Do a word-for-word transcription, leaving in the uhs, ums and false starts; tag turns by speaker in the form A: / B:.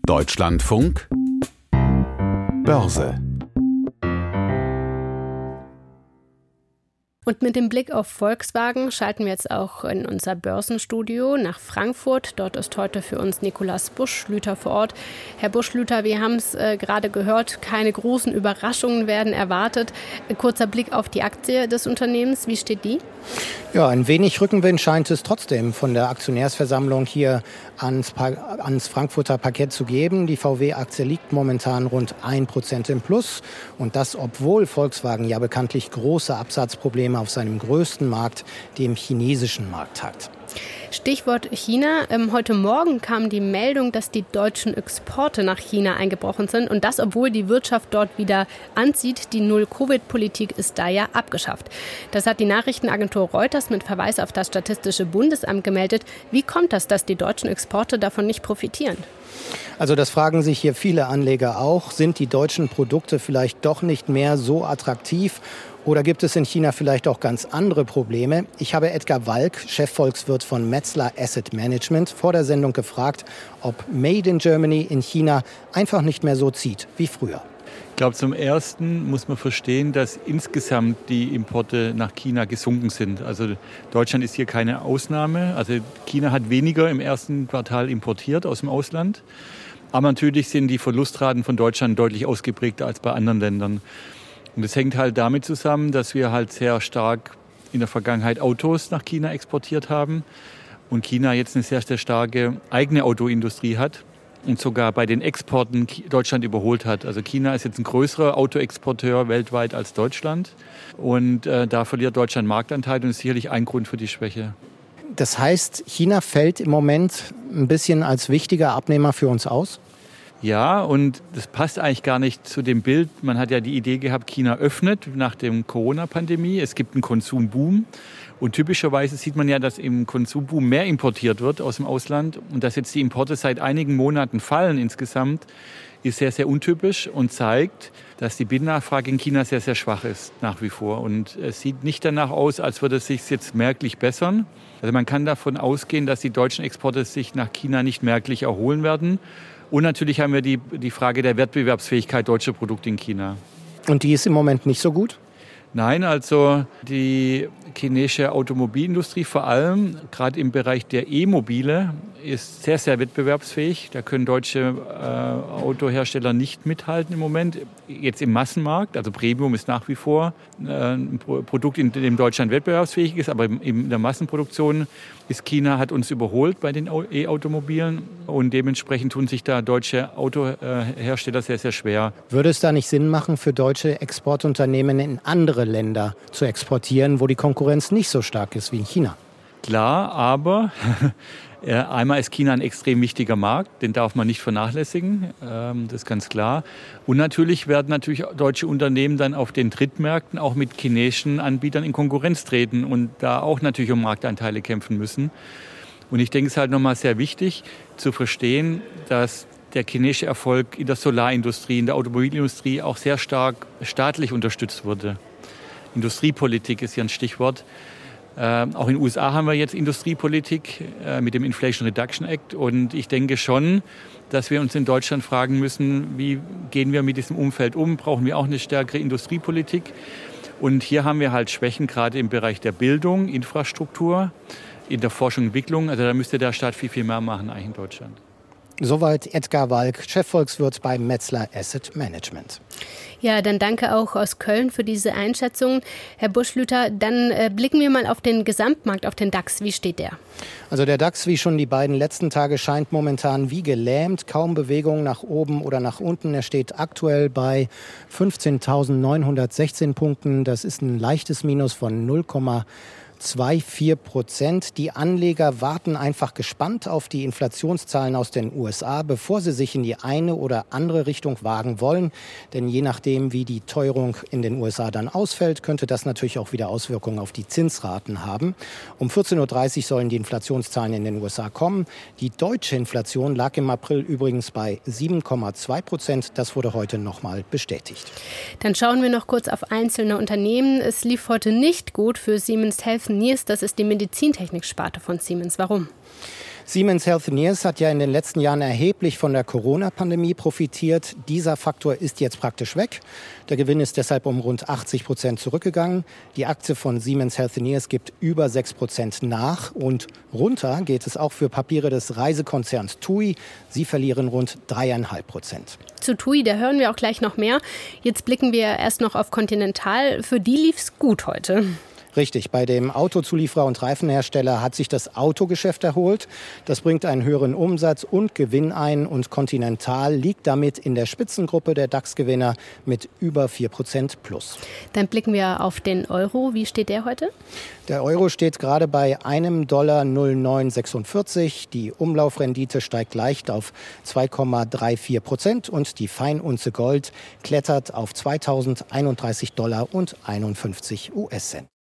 A: Deutschlandfunk Börse.
B: Und mit dem Blick auf Volkswagen schalten wir jetzt auch in unser Börsenstudio nach Frankfurt. Dort ist heute für uns Nikolaus Buschlüter vor Ort. Herr Buschlüter, wir haben es äh, gerade gehört, keine großen Überraschungen werden erwartet. Ein kurzer Blick auf die Aktie des Unternehmens, wie steht die?
C: Ja, ein wenig Rückenwind scheint es trotzdem von der Aktionärsversammlung hier ans, pa- ans Frankfurter Parkett zu geben. Die V W-Aktie liegt momentan rund ein Prozent im Plus. Und das, obwohl Volkswagen ja bekanntlich große Absatzprobleme auf seinem größten Markt, dem chinesischen Markt, hat.
B: Stichwort China. Ähm, heute Morgen kam die Meldung, dass die deutschen Exporte nach China eingebrochen sind. Und das, obwohl die Wirtschaft dort wieder anzieht. Die Null-Covid-Politik ist da ja abgeschafft. Das hat die Nachrichtenagentur Reuters mit Verweis auf das Statistische Bundesamt gemeldet. Wie kommt das, dass die deutschen Exporte davon nicht profitieren?
C: Also das fragen sich hier viele Anleger auch. Sind die deutschen Produkte vielleicht doch nicht mehr so attraktiv? Oder gibt es in China vielleicht auch ganz andere Probleme? Ich habe Edgar Walk, Chefvolkswirt von Metzler Asset Management, vor der Sendung gefragt, ob Made in Germany in China einfach nicht mehr so zieht wie früher.
D: Ich glaube, zum Ersten muss man verstehen, dass insgesamt die Importe nach China gesunken sind. Also Deutschland ist hier keine Ausnahme. Also China hat weniger im ersten Quartal importiert aus dem Ausland. Aber natürlich sind die Verlustraten von Deutschland deutlich ausgeprägter als bei anderen Ländern. Und das hängt halt damit zusammen, dass wir halt sehr stark in der Vergangenheit Autos nach China exportiert haben und China jetzt eine sehr, sehr starke eigene Autoindustrie hat und sogar bei den Exporten Deutschland überholt hat. Also China ist jetzt ein größerer Autoexporteur weltweit als Deutschland und äh, da verliert Deutschland Marktanteil und ist sicherlich ein Grund für die Schwäche.
C: Das heißt, China fällt im Moment ein bisschen als wichtiger Abnehmer für uns aus?
D: Ja, und das passt eigentlich gar nicht zu dem Bild. Man hat ja die Idee gehabt, China öffnet nach der Corona-Pandemie. Es gibt einen Konsumboom. Und typischerweise sieht man ja, dass im Konsumboom mehr importiert wird aus dem Ausland. Und dass jetzt die Importe seit einigen Monaten fallen insgesamt, ist sehr, sehr untypisch und zeigt, dass die Binnennachfrage in China sehr, sehr schwach ist nach wie vor. Und es sieht nicht danach aus, als würde es sich jetzt merklich bessern. Also man kann davon ausgehen, dass die deutschen Exporte sich nach China nicht merklich erholen werden. Und natürlich haben wir die, die Frage der Wettbewerbsfähigkeit deutscher Produkte in China.
C: Und die ist im Moment nicht so gut?
D: Nein, also die chinesische Automobilindustrie vor allem, gerade im Bereich der E-Mobile, ist sehr, sehr wettbewerbsfähig. Da können deutsche äh, Autohersteller nicht mithalten im Moment. Jetzt im Massenmarkt, also Premium ist nach wie vor äh, ein Produkt, in dem Deutschland wettbewerbsfähig ist, aber in der Massenproduktion ist China, hat uns überholt bei den E-Automobilen und dementsprechend tun sich da deutsche Autohersteller sehr, sehr schwer.
C: Würde es da nicht Sinn machen, für deutsche Exportunternehmen in andere Länder zu exportieren, wo die Konkurrenz nicht so stark ist wie in China?
D: Klar, aber einmal ist China ein extrem wichtiger Markt, den darf man nicht vernachlässigen, das ist ganz klar. Und natürlich werden natürlich deutsche Unternehmen dann auf den Drittmärkten auch mit chinesischen Anbietern in Konkurrenz treten und da auch natürlich um Marktanteile kämpfen müssen. Und ich denke, es ist halt nochmal sehr wichtig zu verstehen, dass der chinesische Erfolg in der Solarindustrie, in der Automobilindustrie auch sehr stark staatlich unterstützt wurde. Industriepolitik ist hier ein Stichwort. Äh, auch in den U S A haben wir jetzt Industriepolitik äh, mit dem Inflation Reduction Act. Und ich denke schon, dass wir uns in Deutschland fragen müssen, wie gehen wir mit diesem Umfeld um? Brauchen wir auch eine stärkere Industriepolitik? Und hier haben wir halt Schwächen, gerade im Bereich der Bildung, Infrastruktur, in der Forschung und Entwicklung. Also da müsste der Staat viel, viel mehr machen eigentlich in Deutschland.
C: Soweit Edgar Walk, Chefvolkswirt bei Metzler Asset Management.
B: Ja, dann danke auch aus Köln für diese Einschätzung. Herr Buschlüter, dann äh, blicken wir mal auf den Gesamtmarkt, auf den DAX. Wie steht der?
C: Also der DAX, wie schon die beiden letzten Tage, scheint momentan wie gelähmt. Kaum Bewegung nach oben oder nach unten. Er steht aktuell bei fünfzehntausendneunhundertsechzehn Punkten. Das ist ein leichtes Minus von null Komma zwei Komma vier Prozent. Die Anleger warten einfach gespannt auf die Inflationszahlen aus den U S A, bevor sie sich in die eine oder andere Richtung wagen wollen. Denn je nachdem, wie die Teuerung in den U S A dann ausfällt, könnte das natürlich auch wieder Auswirkungen auf die Zinsraten haben. Um vierzehn Uhr dreißig sollen die Inflationszahlen in den U S A kommen. Die deutsche Inflation lag im April übrigens bei sieben Komma zwei Prozent. Das wurde heute nochmal bestätigt.
B: Dann schauen wir noch kurz auf einzelne Unternehmen. Es lief heute nicht gut für Siemens Healthineers. Das ist die Medizintechnik-Sparte von Siemens. Warum?
C: Siemens Healthineers hat ja in den letzten Jahren erheblich von der Corona-Pandemie profitiert. Dieser Faktor ist jetzt praktisch weg. Der Gewinn ist deshalb um rund achtzig Prozent zurückgegangen. Die Aktie von Siemens Healthineers gibt über sechs Prozent nach. Und runter geht es auch für Papiere des Reisekonzerns T U I. Sie verlieren rund drei Komma fünf Prozent.
B: Zu T U I, da hören wir auch gleich noch mehr. Jetzt blicken wir erst noch auf Continental. Für die lief's gut heute.
C: Richtig, bei dem Autozulieferer und Reifenhersteller hat sich das Autogeschäft erholt. Das bringt einen höheren Umsatz und Gewinn ein und Continental liegt damit in der Spitzengruppe der DAX-Gewinner mit über vier Prozent plus.
B: Dann blicken wir auf den Euro. Wie steht der heute?
C: Der Euro steht gerade bei einem Dollar null Komma neun sechsundvierzig. Die Umlaufrendite steigt leicht auf zwei Komma vierunddreißig Prozent und die Feinunze Gold klettert auf zweitausendeinunddreißig Dollar und einundfünfzig US-Cent.